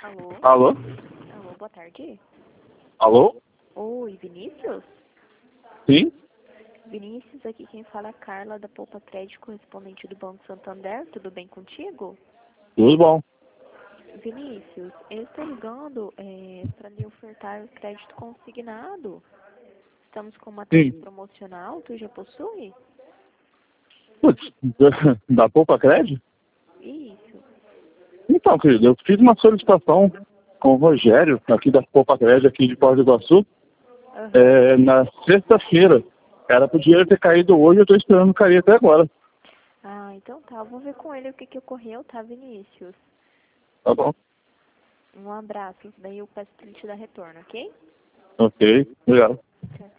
Alô? Alô? Alô, boa tarde. Alô? Oi, Vinícius? Sim? Vinícius, aqui quem fala é a Carla da Poupa Crédito, correspondente do Banco Santander. Tudo bem contigo? Tudo bom. Vinícius, eu estou ligando para lhe ofertar crédito consignado. Estamos com uma taxa Sim. promocional, tu já possui? Putz, da Poupa Crédito? Isso. Então, querido, eu fiz uma solicitação com o Rogério, aqui da Poupa Crédito, aqui de Foz do Iguaçu, Aham. na sexta-feira. Era pro dinheiro ter caído hoje, eu tô esperando cair até agora. Ah, então tá. Eu vou ver com ele o que ocorreu, tá, Vinícius? Tá bom? Um abraço. Daí eu peço pra ele te dar retorno, ok? Ok, obrigado. Tchau.